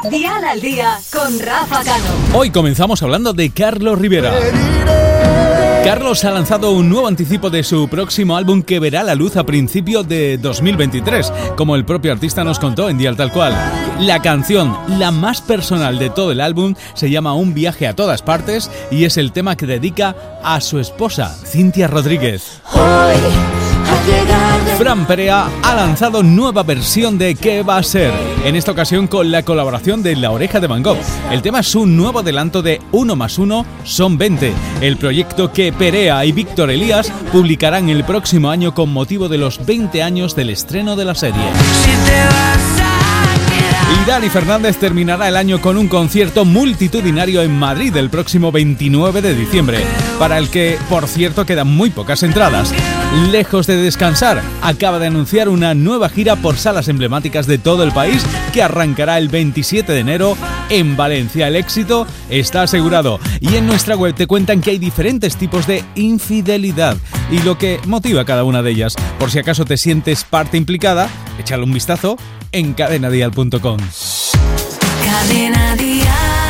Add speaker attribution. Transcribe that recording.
Speaker 1: Dial al Día con Rafa Cano.
Speaker 2: Hoy comenzamos hablando de Carlos Rivera. Carlos ha lanzado un nuevo anticipo de su próximo álbum que verá la luz a principios de 2023, como el propio artista nos contó en Dial Tal Cual. La canción, la más personal de todo el álbum, se llama Un viaje a todas partes y es el tema que dedica a su esposa, Cintia Rodríguez. Fran Perea ha lanzado nueva versión de ¿Qué va a ser? En esta ocasión con la colaboración de La Oreja de Van Gogh. El tema es un nuevo adelanto de 1 más 1 son 20, el proyecto que Perea y Víctor Elías publicarán el próximo año con motivo de los 20 años del estreno de la serie. Y Dani Fernández terminará el año con un concierto multitudinario en Madrid el próximo 29 de diciembre, para el que, por cierto, quedan muy pocas entradas. Lejos de descansar, acaba de anunciar una nueva gira por salas emblemáticas de todo el país que arrancará el 27 de enero en Valencia. El éxito está asegurado y en nuestra web te cuentan que hay diferentes tipos de infidelidad y lo que motiva cada una de ellas. Por si acaso te sientes parte implicada, échale un vistazo en cadenadial.com.
Speaker 1: Cadena Dial.